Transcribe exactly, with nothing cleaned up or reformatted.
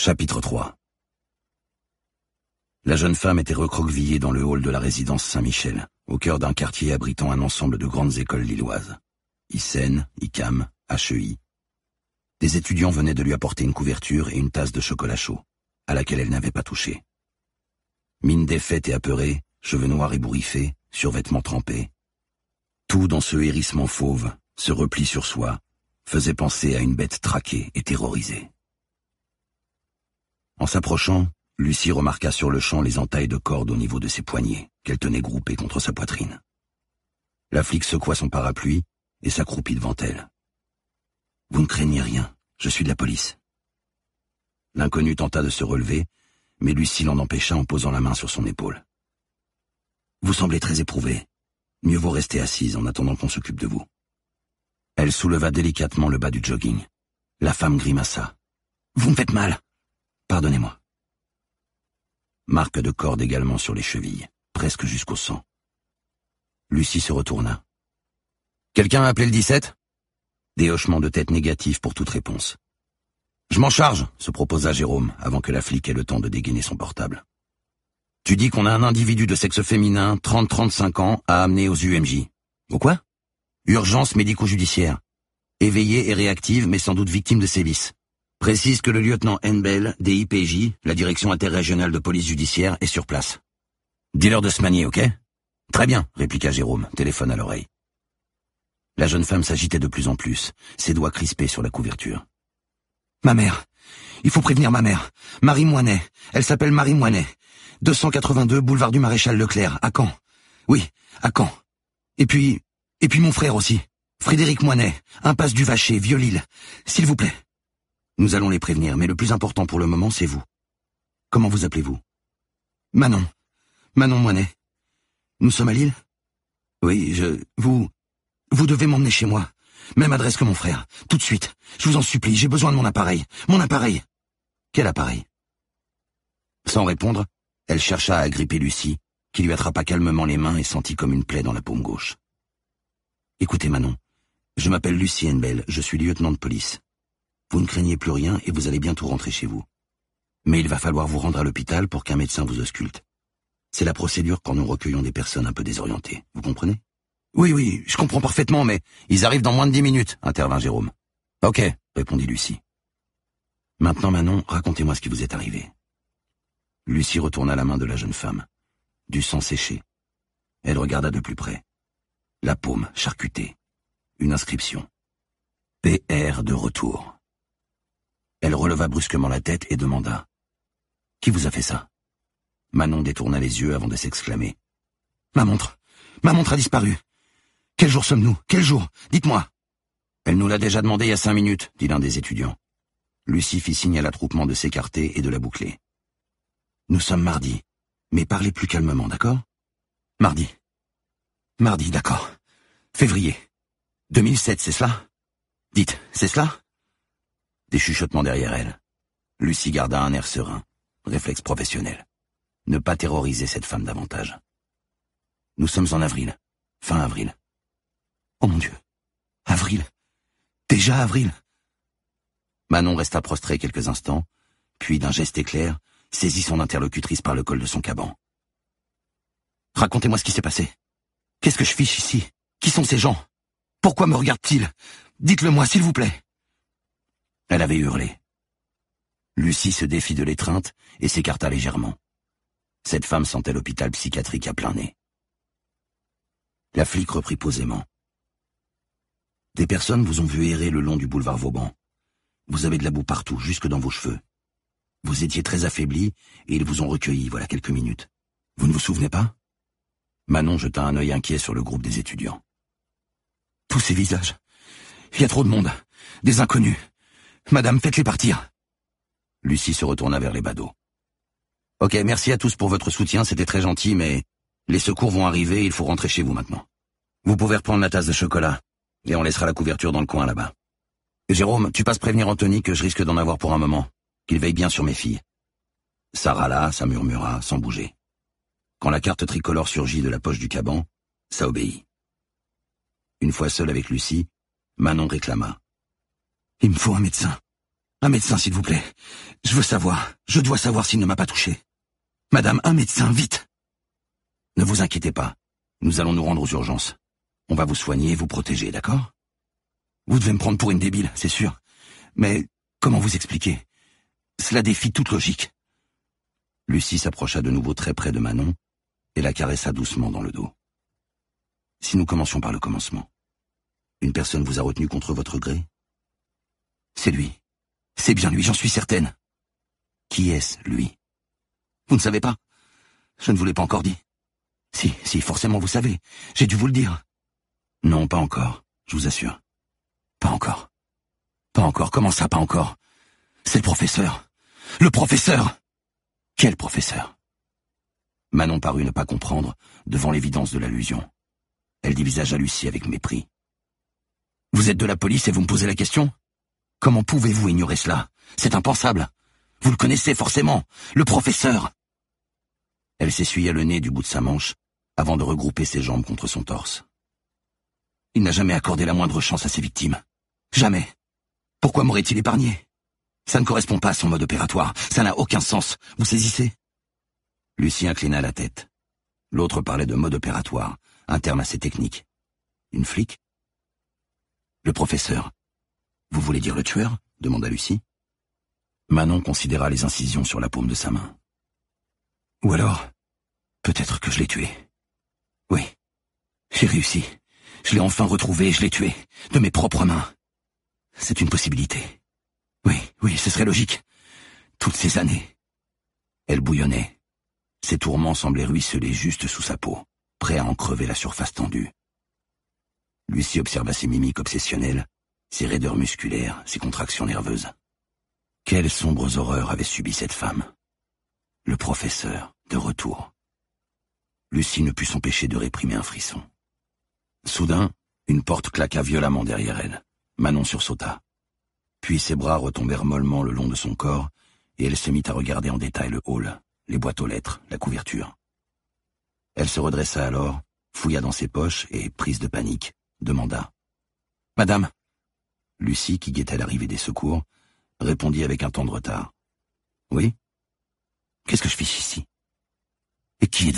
Chapitre trois. La jeune femme était recroquevillée dans le hall de la résidence Saint-Michel, au cœur d'un quartier abritant un ensemble de grandes écoles lilloises. I C E N, I C A M, H E I. Des étudiants venaient de lui apporter une couverture et une tasse de chocolat chaud, à laquelle elle n'avait pas touché. Mine défaite et apeurée, cheveux noirs ébouriffés, survêtements trempés. Tout dans ce hérissement fauve, ce repli sur soi, faisait penser à une bête traquée et terrorisée. En s'approchant, Lucie remarqua sur le champ les entailles de cordes au niveau de ses poignets, qu'elle tenait groupées contre sa poitrine. La flic secoua son parapluie et s'accroupit devant elle. « Vous ne craignez rien, je suis de la police. » L'inconnu tenta de se relever, mais Lucie l'en empêcha en posant la main sur son épaule. « Vous semblez très éprouvée. Mieux vaut rester assise en attendant qu'on s'occupe de vous. » Elle souleva délicatement le bas du jogging. La femme grimaça. « Vous me faites mal. Pardonnez-moi. » Marque de corde également sur les chevilles, presque jusqu'au sang. Lucie se retourna. « Quelqu'un a appelé le dix-sept ?» Des hochements de tête négatifs pour toute réponse. « Je m'en charge », se proposa Jérôme, avant que la flic ait le temps de dégainer son portable. « Tu dis qu'on a un individu de sexe féminin, trente à trente-cinq ans, à amener aux U M J. Ou quoi ? Urgence médico-judiciaire. Éveillée et réactive, mais sans doute victime de sévices. Précise que le lieutenant Henbel, D I P J, la direction interrégionale de police judiciaire, est sur place. Dis-leur de se manier, ok ? Très bien, répliqua Jérôme, téléphone à l'oreille. La jeune femme s'agitait de plus en plus, ses doigts crispés sur la couverture. Ma mère. Il faut prévenir ma mère. Marie Moinet. Elle s'appelle Marie Moinet. deux cent quatre-vingt-deux boulevard du Maréchal Leclerc, à Caen. Oui, à Caen. Et puis, et puis mon frère aussi. Frédéric Moinet, impasse du Vacher, Vieux-Lille. S'il vous plaît. Nous allons les prévenir, mais le plus important pour le moment, c'est vous. Comment vous appelez-vous ? Manon. Manon Moinet. Nous sommes à Lille ? Oui, je... Vous... Vous devez m'emmener chez moi. Même adresse que mon frère. Tout de suite. Je vous en supplie, j'ai besoin de mon appareil. Mon appareil. Quel appareil ? Sans répondre, elle chercha à agripper Lucie, qui lui attrapa calmement les mains et sentit comme une plaie dans la paume gauche. Écoutez, Manon. Je m'appelle Lucie Henbel, je suis lieutenant de police. Vous ne craignez plus rien et vous allez bientôt rentrer chez vous. Mais il va falloir vous rendre à l'hôpital pour qu'un médecin vous ausculte. C'est la procédure quand nous recueillons des personnes un peu désorientées, vous comprenez ? Oui, oui, je comprends parfaitement, mais ils arrivent dans moins de dix minutes, intervint Jérôme. Ok, répondit Lucie. Maintenant, Manon, racontez-moi ce qui vous est arrivé. Lucie retourna la main de la jeune femme. Du sang séché. Elle regarda de plus près. La paume charcutée. Une inscription. P R de retour. Elle releva brusquement la tête et demanda. « Qui vous a fait ça ?» Manon détourna les yeux avant de s'exclamer. « Ma montre. Ma montre a disparu. Quel jour sommes-nous ? Quel jour ? Dites-moi. » Elle nous l'a déjà demandé il y a cinq minutes, dit l'un des étudiants. Lucie fit signe à l'attroupement de s'écarter et de la boucler. « Nous sommes mardi. Mais parlez plus calmement, d'accord ? Mardi. Mardi, d'accord. Février. deux mille sept, c'est cela ? Dites, c'est cela ? » Des chuchotements derrière elle. Lucie garda un air serein, réflexe professionnel. Ne pas terroriser cette femme davantage. Nous sommes en avril, fin avril. Oh mon Dieu, avril, déjà avril. Manon resta prostrée quelques instants, puis d'un geste éclair, saisit son interlocutrice par le col de son caban. Racontez-moi ce qui s'est passé. Qu'est-ce que je fiche ici ? Qui sont ces gens ? Pourquoi me regardent-ils ? Dites-le-moi, s'il vous plaît. Elle avait hurlé. Lucie se défit de l'étreinte et s'écarta légèrement. Cette femme sentait l'hôpital psychiatrique à plein nez. La flic reprit posément. Des personnes vous ont vu errer le long du boulevard Vauban. Vous avez de la boue partout, jusque dans vos cheveux. Vous étiez très affaibli et ils vous ont recueilli voilà quelques minutes. Vous ne vous souvenez pas ? Manon jeta un œil inquiet sur le groupe des étudiants. Tous ces visages. Il y a trop de monde. Des inconnus. Madame, faites-les partir. Lucie se retourna vers les badauds. Ok, merci à tous pour votre soutien, c'était très gentil, mais les secours vont arriver et il faut rentrer chez vous maintenant. Vous pouvez reprendre la tasse de chocolat, et on laissera la couverture dans le coin là-bas. Jérôme, tu passes prévenir Anthony que je risque d'en avoir pour un moment, qu'il veille bien sur mes filles. Ça râla, ça murmura, sans bouger. Quand la carte tricolore surgit de la poche du caban, ça obéit. Une fois seule avec Lucie, Manon réclama. « Il me faut un médecin. Un médecin, s'il vous plaît. Je veux savoir. Je dois savoir s'il ne m'a pas touché. Madame, un médecin, vite. Ne vous inquiétez pas. Nous allons nous rendre aux urgences. On va vous soigner et vous protéger, d'accord? Vous devez me prendre pour une débile, c'est sûr. Mais comment vous expliquer? Cela défie toute logique. Lucie s'approcha de nouveau très près de Manon et la caressa doucement dans le dos. Si nous commencions par le commencement. Une personne vous a retenu contre votre gré? C'est lui. C'est bien lui, j'en suis certaine. Qui est-ce, lui? Vous ne savez pas? Je ne vous l'ai pas encore dit. Si, si, forcément vous savez. J'ai dû vous le dire. Non, pas encore, je vous assure. Pas encore. Pas encore, comment ça, pas encore? C'est le professeur. Le professeur! Quel professeur? Manon parut ne pas comprendre devant l'évidence de l'allusion. Elle dévisagea Lucie avec mépris. Vous êtes de la police et vous me posez la question? Comment pouvez-vous ignorer cela? C'est impensable. Vous le connaissez forcément, le professeur. Elle s'essuya le nez du bout de sa manche avant de regrouper ses jambes contre son torse. Il n'a jamais accordé la moindre chance à ses victimes. Jamais. Pourquoi m'aurait-il épargné? Ça ne correspond pas à son mode opératoire. Ça n'a aucun sens. Vous saisissez? Lucie inclina la tête. L'autre parlait de mode opératoire, un terme assez technique. Une flic? Le professeur. Vous voulez dire le tueur? Demanda Lucie. Manon considéra les incisions sur la paume de sa main. Ou alors, peut-être que je l'ai tué. Oui, j'ai réussi. Je l'ai enfin retrouvé et je l'ai tué, de mes propres mains. C'est une possibilité. Oui, oui, ce serait logique. Toutes ces années. Elle bouillonnait. Ses tourments semblaient ruisseler juste sous sa peau, prêts à en crever la surface tendue. Lucie observa ses mimiques obsessionnelles, ses raideurs musculaires, ses contractions nerveuses. Quelles sombres horreurs avait subi cette femme? Le professeur, de retour. Lucie ne put s'empêcher de réprimer un frisson. Soudain, une porte claqua violemment derrière elle. Manon sursauta. Puis ses bras retombèrent mollement le long de son corps, et elle se mit à regarder en détail le hall, les boîtes aux lettres, la couverture. Elle se redressa alors, fouilla dans ses poches et, prise de panique, demanda. « Madame ?» Lucie, qui guettait l'arrivée des secours, répondit avec un temps de retard. « Oui ? Qu'est-ce que je fiche ici ? Et qui êtes-vous ?